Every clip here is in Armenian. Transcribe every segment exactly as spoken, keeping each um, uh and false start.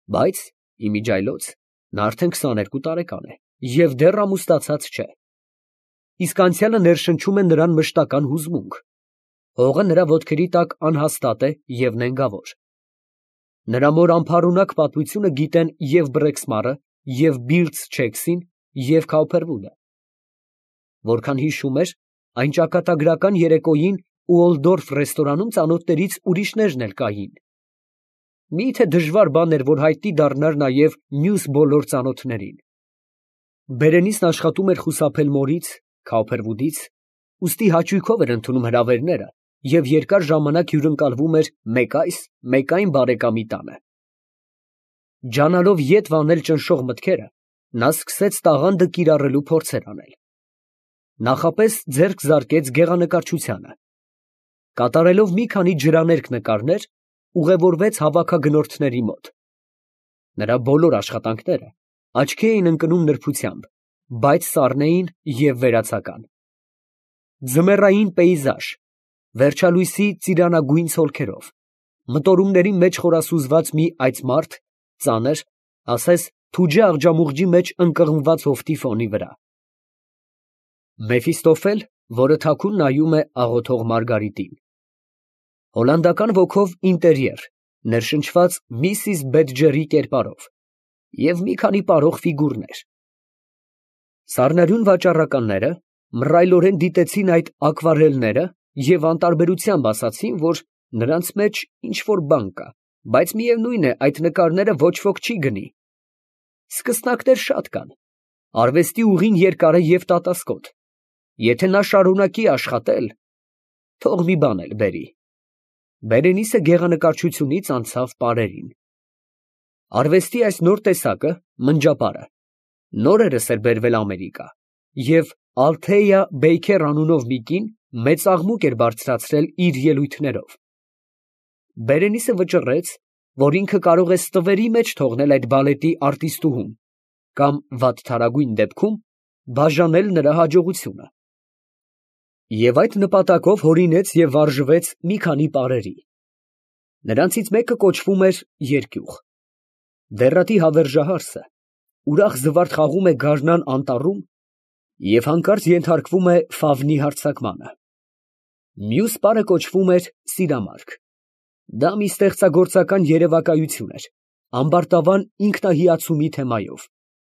Բայց, իմիջիայլոց, նա արդեն քսաներկու տարեկան է և դեռ ամուսնացած չէ, իսկ անցյալը ներշնչում է նրան մշտական հուզմունք, հողը նրա ոտքերի տակ անհաստատ է և նենգավոր։ Նրա մոր անփառունակ պատմությունը գիտեն և Բրեքսմարը, և Բիլդս Չեքսին, և Քաուփերվուդը։ Որքան հիշում էր, այն ճակատագրական երեկոյին Ուոլդորֆ ռեստորանում ծանոթներից ուրիշներն էլ կային։ Մի՞թե դժվար բան էր, որ հայտնի դառնար նաև մյուս բոլոր ծանոթներին։ Բերենիսն աշխատում էր խուսափել մորից, Քաուփերվուդից, ուստի հաճույքով էր ընդունում հրավերները և երկար ժամանակ հյուրընկալվում էր մեկ այս, մեկ այն բարեկամի տանը։ Ջանալով ետ վանել ճնշող մտքերը, նա սկսեց տաղանդը կիրառելու փորձեր անել։ Նախապես ձեռք զարկեց գեղանկարչությանը։ Կատարելով մի քանի ջրաներկ նկարներ, ուղևորվեց հավաքագնորդների մոտ։ Նրա բոլոր աշխատանքները աչքի էին ընկնում նրբությամբ, բայց սառն էին և վերացական։ Ձմեռային պեյզաժ, վերջալույսի ծիրանագույն ցոլքերով, մտորումների մեջ խորասուզված մի այծմարդ, ծանր, ասես թուջե աղջամուղջի մեջ ընկղմված հովտի ֆոնի վրա։ Մեֆիստոֆել, որը թաքուն նայում է աղոթող Մարգարիտին։ Հոլանդական ոգով ինտերիեր, ներշնչված միսիս Բեդջերի կերպարով և մի քանի պարող ֆիգուրներ։ Սառնարյուն վաճառականները մռայլորեն դիտեցին այդ ակվարելները և անտարբերությամբ ասացին, որ նրանց մեջ ինչ֊որ բան կա, բայց միևնույն է, այդ նկարները ոչ ոք չի գնի։ Սկսնակներ շատ կան, արվեստի ուղին երկար է և տատասկոտ, եթե նա շարունակի աշխատել, թող մի բան էլ բերի։ Բերենիսը գեղանկարչությունից անցավ պարերին։ Արվեստի այս նոր տեսակը, մնջապարը, նորերս էր բերվել Ամերիկա, և Ալթեյա Բեյքեր անունով մի կին մեծ աղմուկ էր բարձրացրել իր ելույթներով։ Բերենիսը վճռեց, որ ինքը կարող է ստվերի մեջ թողնել այդ բալետի արտիստուհուն կամ, վատթարագույն դեպքում, բաժանել նրա հաջողությունը։ Եվ այդ նպատակով հորինեց և վարժվեց մի քանի պարերի։ Նրանցից մեկը կոչվում էր Երկյուղ։ Դեռատի հավերժահարսը ուրախ զվարթ խաղում է գարնան անտառում և հանկարծ ենթարկվում է ֆավնի հարձակմանը։ Մյուս պարը կոչվում էր Սիրամարգ։ Դա մի ստեղծագործական երևակայություն էր, ամբարտավան ինքնահիացումի թեմայով։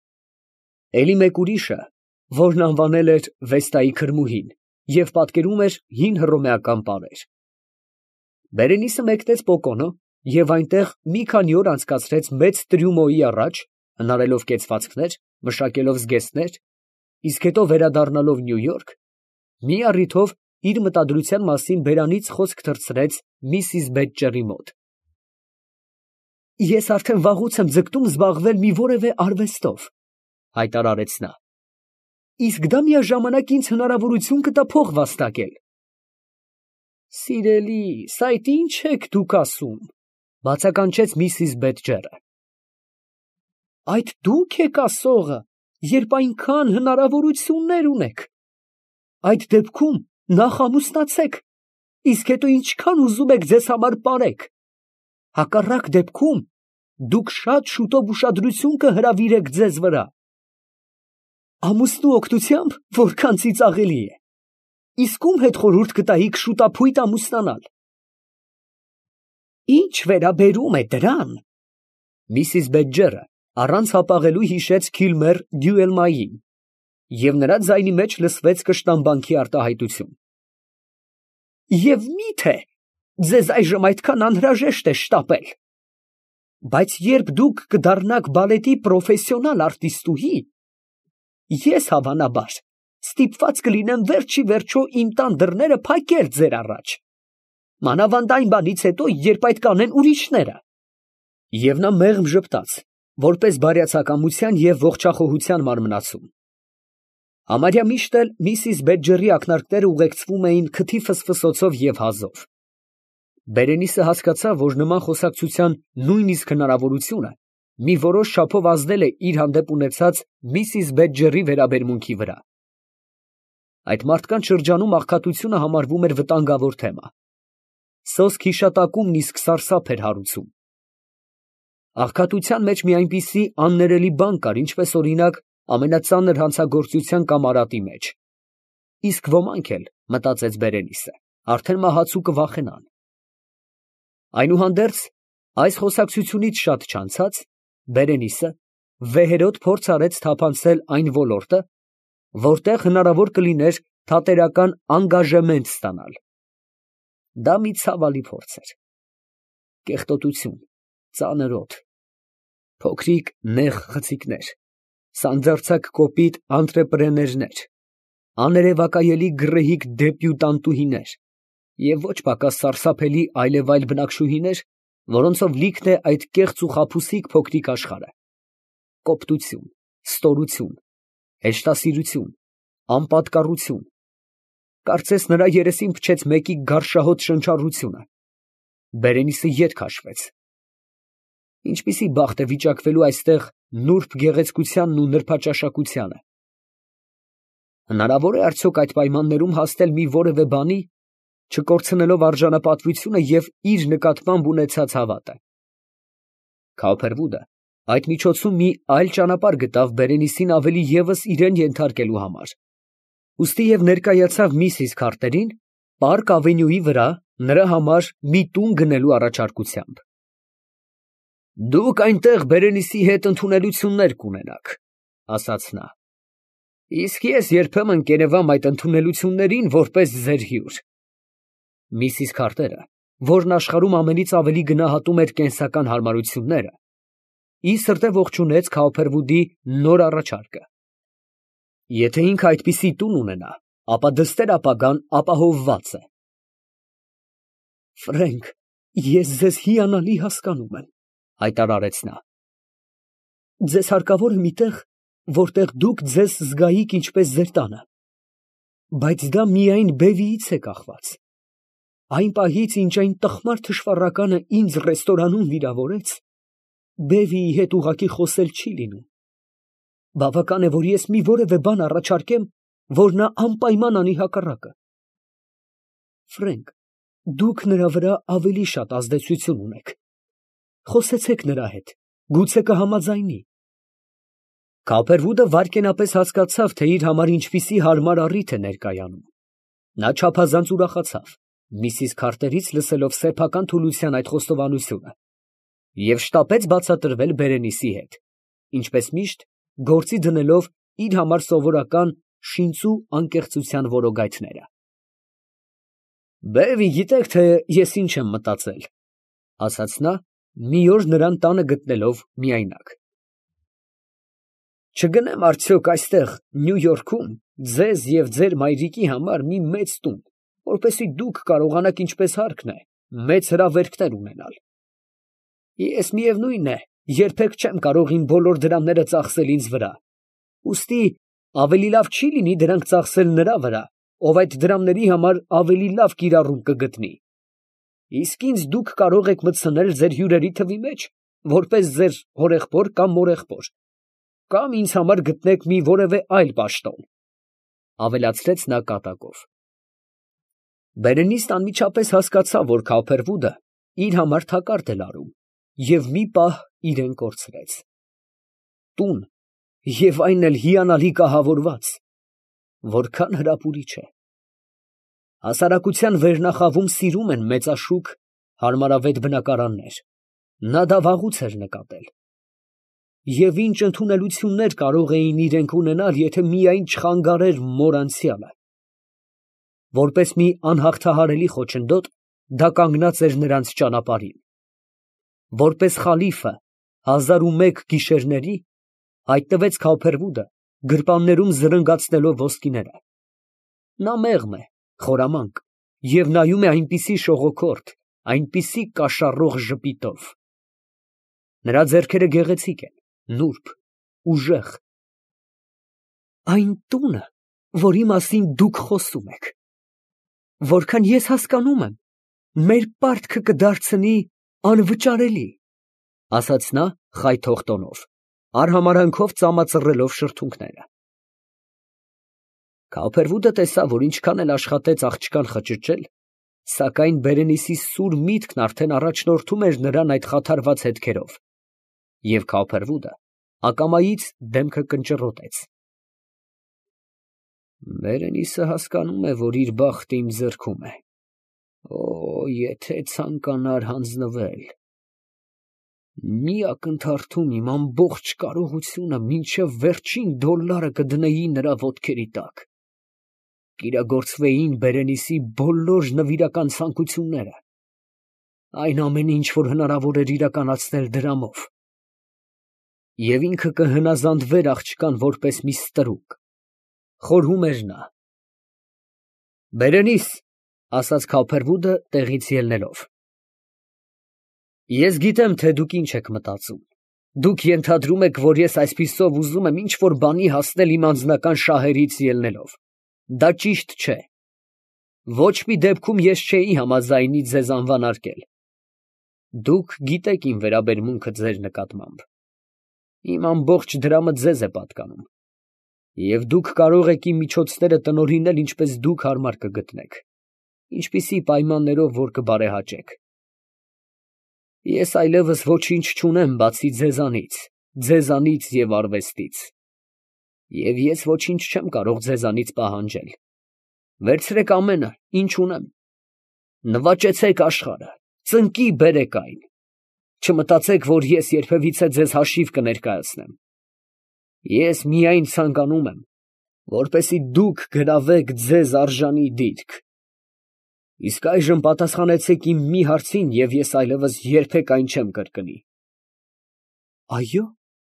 Էլի մեկ ուրիշը, որն անվանել էր Վեստայի քրմուհին և պատկերում էր հին հռոմեական պարեր։ Բերենիսը մեկնեց Պոկոնո և այնտեղ մի քանի օր անցկացրեց մեծ տրյումոյի առաջ, հնարելով կեցվածքներ, մշակելով զգեստներ, իսկ հետո վերադառնալով Նյու Յորք, մի առիթով իր մտադրության մասին բերանից խոսք թռցրեց միսիս Բեդջերի մոտ։ «Ես արդեն վաղուց եմ ձգտում զբաղվել մի որևէ արվեստով», ֊ հայտարարեց նա, «իսկ դա միաժամանակ ինձ հնարավորություն կտա փող վաստակել»։ «Սիրելիս, այդ ի՞նչ եք դուք ասում», ֊ բացականչեց միսիս Բեդջերը։ «Այդ դուք եք ասողը, երբ այնքան հնարավորություններ ունեք։ Այդ դեպքում նախ ամուսնացեք, իսկ հետո ինչքան ուզում եք ձեզ համար պարեք։ Հակառակ դեպքում դուք շատ շուտով ուշադրություն կհրավիրեք ձեզ վրա։ Ամուսնու օգնությամբ որքան ծիծաղելի է։ Իսկ ում հետ խորհուրդ կտայիք շուտափույտ ամուսնանալ»։ «Ինչ վերաբերում է դրան», ֊ միսիս Բեդջերը առանց հապաղելու հիշեց Քիլմեր Դյուելմային, և նրա ձայնի մեջ լսվեց կշտամբանքի արտահայտություն, «և մի՞թե ձեզ այժմ այդքան անհրաժեշտ է շտապել։ Բայց երբ դուք կդառնաք բալետի պրոֆեսիոնալ արտիստուհի, ես, հավանաբար, ստիպված կլինեմ վերջիվերջո իմ տան դռները փակել ձեր առաջ, մանավանդ այն բանից հետո, երբ այդ կանեն ուրիշները»։ Եվ նա մեղմ ժպտաց, որպես բարյացակամության և ողջախոհության մարմնացում։ Համարյա միշտ էլ միսիս Բեդջերի ակնարկները ուղեկցվում էին քթի ֆսֆսոցով և հազով։ Բերենիսը հասկացավ, որ նման խոսակցության նույնիսկ հնարավորությունը մի որոշ չափով ազդել է իր հանդեպ ունեցած միսիս Բեդջերի վերաբերմունքի վրա։ Այդ մարդկանց շրջանում աղքատությունը համարվում էր վտանգավոր թեմա։ Սոսկ հիշատակումն իսկ սարսափ էր հարուցում։ Աղքատության մեջ մի այնպիսի աններելի բան կար, ինչպես օրինակ ամենածանր հանցագործության կամ արատի մեջ։ Իսկ ոմանք էլ, մտածեց Բերենիսը, արդեն մահացու կվախենան։ Այնուհանդերձ, այս խոսակցությունից շատ չանցած, Բերենիսը վեհերոտ փորձ արեց թափանցել այն ոլորտը, որտեղ հնարավոր կլիներ թատերական անգաժեմենտ ստանալ։ Դա մի ցավալի փորձ էր։ Կեղտոտություն, ծանր օդ, փոքրիկ նեղ խցիկներ, սանձարձակ կոպիտ անտրեպրեներներ, աներևակայելի գռեհիկ դեբյուտանտուհիներ և ոչ պակաս սարսափելի այլևայլ բնակչուհիներ, որոնցով լիքն է այդ կեղծ ու խաբուսիկ փոքրիկ աշխարհը։ Կոպտություն, ստորություն, հեշտասիրություն, անպատկառություն, կարծես նրա երեսին փչեց մեկի գարշահոտ շնչառությունը։ Բերենիսը ետ քաշվեց։ Ինչպիսի բախտ է վիճակվելու այստեղ նուրբ գեղեցկությանն ու նրբաճաշակությանը։ Հնարավոր է արդյոք այդ պայմաններում հասնել մի որևէ բանի, չկորցնելով արժանապատվությունը և իր նկատմամբ ունեցած հավատը։ Քաուփերվուդը այդ միջոցում մի այլ ճանապարհ գտավ Բերենիսին ավելի ևս իրան ենթարկելու համար։ Ուստի և ներկայացավ միսիս Քարտերին Պարկ Ավենյուի վրա նրա համար մի տուն գնելու առաջարկությամբ։ «Դուք այնտեղ Բերենիսի հետ ընդունելություններ կունենաք, ֊ ասաց նա, ֊ իսկ ես երբեմն կերևամ այդ ընդունելություններին որպես ձեր հյուր»։ Միսիս Քարտերը, որն աշխարհում ամենից ավելի գնահատում էր կենսական հարմարությունները, ի սրտե ողջունեց Քաուփերվուդի նոր առաջարկը։ Եթե ինքը այդպիսի տուն ունենա, ապա դստեր ապագան ապահովված է։ «Ֆրենկ, ես ձեզ հիանալի հասկանում եմ, ֊ հայտարարեց նա։ Ձեզ հարկավոր է մի տեղ, որտեղ դուք ձեզ զգայիք ինչպես ձեր տանը, բայց դա միայն բևիից է կախված։ Այն պահից, ինչ այն տխմար թշվառականը ինձ ռեստորանում վիրավորեց, բևիի հետ ուղղակի խոսել չի լինում։ Բավական է, որ ես մի որևէ բան առաջարկեմ, որ նա անպայման անի հակառակը։ Ֆրենկ, դուք նրա վրա ավելի շատ ազդեցություն ունեք։ Խոսեցեք նրա հետ, գուցե կհամաձայնի։ Քաուփերվուդը վայրկենապես հասկացավ, թե իր համար ինչպիսի հարմար առիթ է ներկայանում։ Նա չափազանց ուրախացավ, միսիս Քարտերից լսելով սեփական թուլության այդ խոստովանությունը, և շտապեց բացատրվել Բերենիսի հետ, ինչպես միշտ գործի դնելով իր համար սովորական շինծու անկեղծության որոգայթները։ «Բեվի, գիտեք, թե ես ինչ եմ մտածել, ֊ ասաց նա, մի օր նրան տանը գտնելով միայնակ. չգնեմ արդյոք այստեղ Նյու Յորքում ձեզ և ձեր մայրիկի համար մի մեծ տուն, որպեսզի դուք կարողանաք, ինչպես հարկն է, մեծ հրավերքներ ունենալ։ Ես, միևնույն է, երբեք չեմ կարող իմ բոլոր դրամները ծախսել ինձ վրա, ուստի ավելի լավ չի լինի դրանք ծախսել նրա վրա, ով այդ դրամների համար ավելի լավ կիրառում կգտնի։ Իսկ ինձ դուք կարող եք մտցնել ձեր հյուրերի թվի մեջ, որպես ձեր հորեղբոր կամ մորեղբոր, կամ ինձ համար գտնեք մի որևէ այլ պաշտոն, ֊ ավելացրեց նա կատակով։ Բերենիսն անմիջապես հասկացավ, որ Քաուփերվուդը իր համար թակարդ է լարում, և մի պահ իրեն կորցրեց։ Տուն, և այն էլ հիանալի կահավորված, որքան հրապուրիչ է։ Հասարակության վերնախավում սիրում են մեծաշուք, հարմարավետ բնակարաններ, նա դա վաղուց էր նկատել։ Եվ ինչ ընդունելություններ կարող էին իրենք ունենալ, եթե միայն չխանգարեր մոր անցյալը։ Որպես մի անհաղթահարելի խոչընդոտ, դա կանգնած էր նրանց ճանապարհին։ Որպես խալիֆը հազար ու մեկ գիշերների, հայտնվեց Քաուփերվուդը գրպաններում զրնգացնելով ոսկիները։ Նա մեղմ է, խորամանկ և նայում է այնպիսի շողոքորթ, այնպիսի կաշառող ժպիտով։ Նրա ձեռքերը գեղեցիկ են, նուրբ, ուժեղ։ Այն տունը, որի մասին դուք խոսում եք, որքան ես հասկանում եմ, մեր պարտքը կդարձնի անվճարելի, ֊ ասաց նա խայթող տոնով, արհամարհանքով ծամածռելով շրթունքները։ Քաուփերվուդը տեսավ, որ ինչքան էլ աշխատեց աղջկան խճճել, սակայն Բերենիսի սուր միտքն արդեն առաջնորդում էր նրան այդ խաթարված հետքերով, Եվ Քափերվուդը ակամայից դեմքը կնճռոտեց։ Բերենիսը հասկանում է, որ իր բախտը իմ ձեռքում է։ Օ, եթե ցանկանար հանձնվել։ Մի ակնթարթում իմ ամբողջ կարողությունը մինչև վերջին դոլարը կդնեի նրա ոտքերի տակ։ Կիրագործվեին Բերենիսի բոլոր նվիրական ցանկությունները։ Այն ամենը, ինչ որ հնարավոր էր իրականացնել դրամով։ Եվ ինքը կհնազանդվեր աղջկան որպես մի ստրուկ։ Խորհում էր նա։ Բերենիս, ասաց Քափերվուդը տեղից ելնելով։ Ես գիտեմ, թե դուք ինչ եք մտածում։ Դուք ենթադրում եք, որ ես այսպիսով ուզում եմ ինչ-որ բանի հասնել իմ անձնական շահերից ելնելով։ Դա ճիշտ չէ։ Ոչ մի դեպքում ես չէի համաձայնի ձեզ անվանարկել։ Դուք գիտեք իմ վերաբերմունքը ձեր նկատմամբ։ Իմ ամբողջ դրամը ձեզ է պատկանում։ Եվ դուք կարող եք իմ միջոցները տնօրինել ինչպես դուք հարմար կգտնեք, ինչպիսի պայմաններով որ կբարեհաճեք։ Ես այլևս ոչինչ չունեմ բացի ձեզանից, ձեզանից և արվեստից։ Եվ ես ոչինչ չեմ կարող ձեզանից պահանջել։ Վերցրեք ամենը, ինչ ունեմ։ Նվաճեցեք աշխարհը, ծնկի բերեք այն։ Չմտածեք, որ ես երբևիցե ձեզ հաշիվ կներկայացնեմ։ Ես միայն ցանկանում եմ, որպեսզի դուք գրավեք ձեզ արժանի դիրք։ Իսկ այժմ պատասխանեցեք իմ մի հարցին, և ես այլևս երբեք այն չեմ կրկնի։ Այո՞։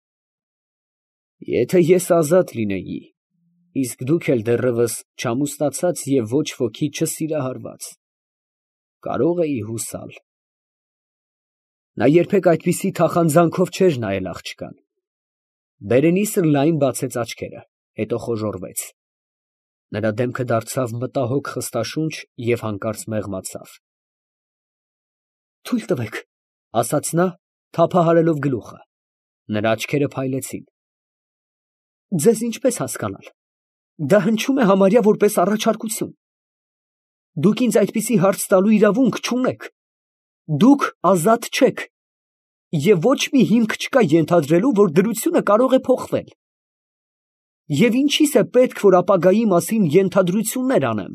Եթե ես ազատ լինեի, իսկ դուք էլ դեռևս չամուսնացած և ոչ ոքի չսիրահարված, կարող էի հուսալ։ Նա երբեք այդպիսի թախանձանքով չէր նայել աղջկան։ Բերենիսը լայն բացեց աչքերը, հետո խոժոռվեց։ Նրա դեմքը դարձավ մտահոգ խստաշունչ և հանկարծ մեղմացավ։ Թույլ տվեք, ասաց նա, թափահարելով գլուխը։ Նրա աչքերը փայլեցին։ Ձեզ ինչպես հասկանալ։ Դա հնչում է համարյա որպես առաջարկություն։ Դուք ինձ այդպիսի հարց տալու իրավունք չունեք։ Դուք ազատ չեք։ Եվ ոչ մի հիմք չկա ենթադրելու, որ դրությունը կարող է փոխվել։ Եվ ինչի՞ս է պետք, որ ապագայի մասին ենթադրություններ անեմ։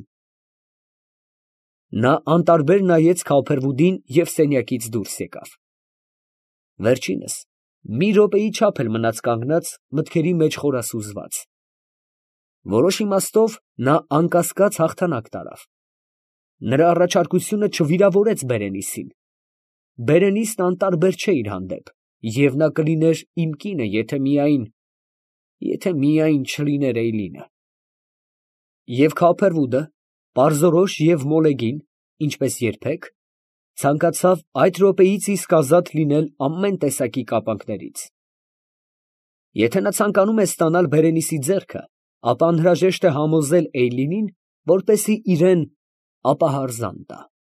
Նա անտարբեր նայեց Քափերվուդին և սենյակից դուրս եկավ։ Վերջինս մի րոպեի չափ էլ մնաց կանգնած, մտքերի մեջ խորասուզված։ Որոշ իմաստով նա անկասկած հաղթանակ տարավ։ Նրա առաջարկությունը չվիրավորեց Բերենիսին։ Բերենիսն անտարբեր չէ իր հանդեպ, և նա կլիներ իմ կինը, եթե միայն… եթե միայն չլիներ Էյլինը։ Եվ Քափերվուդը, պարզորոշ և մոլեգին, ինչպես երբեք, ցանկացավ այդ րոպեից իսկ ազատ լինել ամեն տեսակի կապանքներից։ Եթե նա ցանկանում է ստանալ Բերենիսի ձեռքը, ապա անհրաժեշտ է համոզել Էյլինին, որպեսզի իրան ապահարզան տա։